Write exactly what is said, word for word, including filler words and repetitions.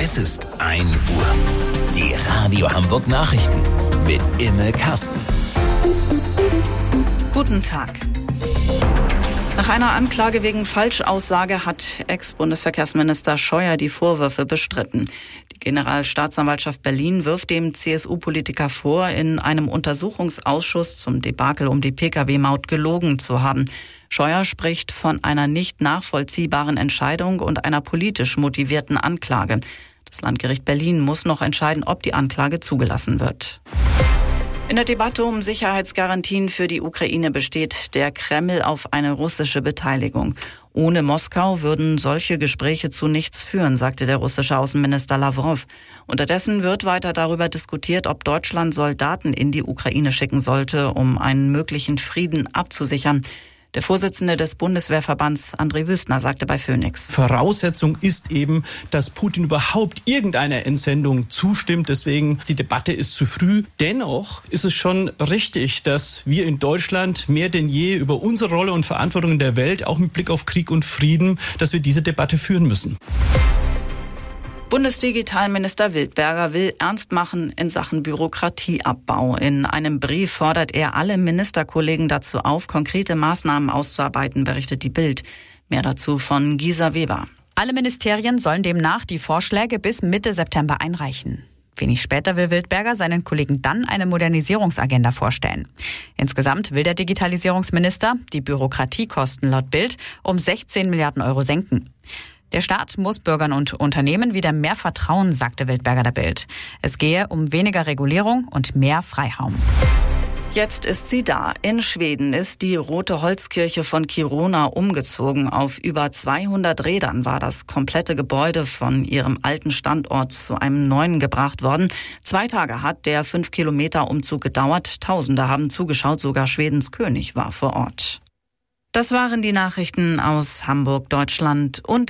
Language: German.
Es ist ein Uhr. Die Radio Hamburg Nachrichten mit Imme Kasten. Guten Tag. Nach einer Anklage wegen Falschaussage hat Ex-Bundesverkehrsminister Scheuer die Vorwürfe bestritten. Die Generalstaatsanwaltschaft Berlin wirft dem C S U-Politiker vor, in einem Untersuchungsausschuss zum Debakel um die Pkw-Maut gelogen zu haben. Scheuer spricht von einer nicht nachvollziehbaren Entscheidung und einer politisch motivierten Anklage. Das Landgericht Berlin muss noch entscheiden, ob die Anklage zugelassen wird. In der Debatte um Sicherheitsgarantien für die Ukraine besteht der Kreml auf eine russische Beteiligung. Ohne Moskau würden solche Gespräche zu nichts führen, sagte der russische Außenminister Lawrow. Unterdessen wird weiter darüber diskutiert, ob Deutschland Soldaten in die Ukraine schicken sollte, um einen möglichen Frieden abzusichern. Der Vorsitzende des Bundeswehrverbands, André Wüstner, sagte bei Phoenix: Voraussetzung ist eben, dass Putin überhaupt irgendeiner Entsendung zustimmt. Deswegen, die Debatte ist zu früh. Dennoch ist es schon richtig, dass wir in Deutschland mehr denn je über unsere Rolle und Verantwortung in der Welt, auch mit Blick auf Krieg und Frieden, dass wir diese Debatte führen müssen. Bundesdigitalminister Wildberger will ernst machen in Sachen Bürokratieabbau. In einem Brief fordert er alle Ministerkollegen dazu auf, konkrete Maßnahmen auszuarbeiten, berichtet die Bild. Mehr dazu von Gisa Weber. Alle Ministerien sollen demnach die Vorschläge bis Mitte September einreichen. Wenig später will Wildberger seinen Kollegen dann eine Modernisierungsagenda vorstellen. Insgesamt will der Digitalisierungsminister die Bürokratiekosten laut Bild um sechzehn Milliarden Euro senken. Der Staat muss Bürgern und Unternehmen wieder mehr vertrauen, sagte Wildberger der Bild. Es gehe um weniger Regulierung und mehr Freiraum. Jetzt ist sie da. In Schweden ist die Rote Holzkirche von Kiruna umgezogen. Auf über zweihundert Rädern war das komplette Gebäude von ihrem alten Standort zu einem neuen gebracht worden. Zwei Tage hat der fünf Kilometer Umzug gedauert. Tausende haben zugeschaut, sogar Schwedens König war vor Ort. Das waren die Nachrichten aus Hamburg, Deutschland und